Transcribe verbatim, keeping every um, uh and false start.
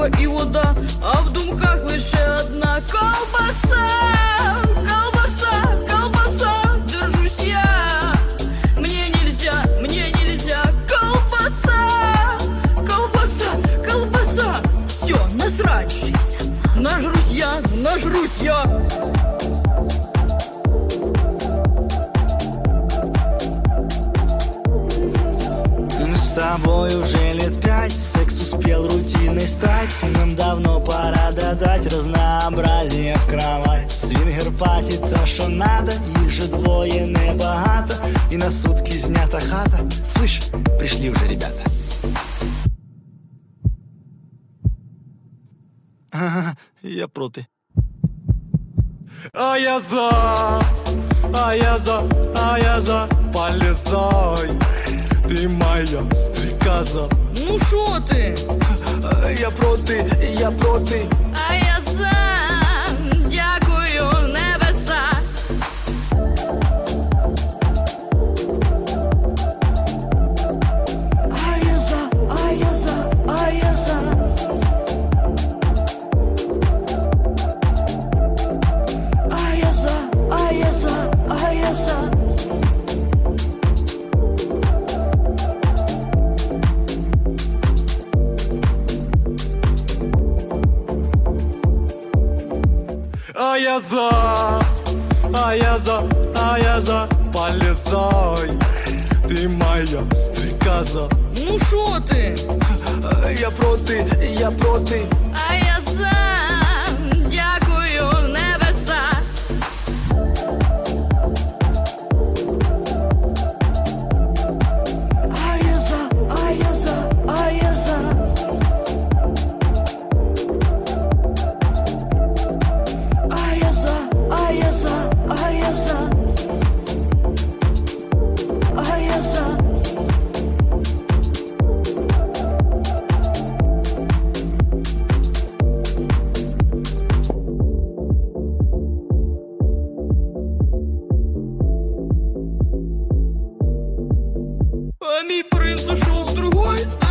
пиво і вода, а в думках лише одна ковбаса, колбаса, колбаса, держусь я. Мне нельзя, мне нельзя, колбаса, колбаса, колбаса. Все, насрать жизнь, нажрусь я, нажрусь я. С тобой уже лет пять, секс успел рутиной стать. Нам давно пора додать разнообразие в кровать. Свингер-пати то, что надо, их же двое небагато. И на сутки знята хата. Слышь, пришли уже ребята. Ага, я проти. А я за, а я за, а я за, полезай. Ти моя стрікоза. Ну шо ти? Я проти, я проти. А я за, дякую небеса. А я за, а я за, а я за. А я за, а я за, а я за. А я за, а я за, а я за, полезай. Ти моя стрікоза. Ну шо ти? Я проти, я проти. А я за, дякую небеса. А я за, а я за, а я за. А я за, а я за, а я за. А я за. А мій принц ушел в другой.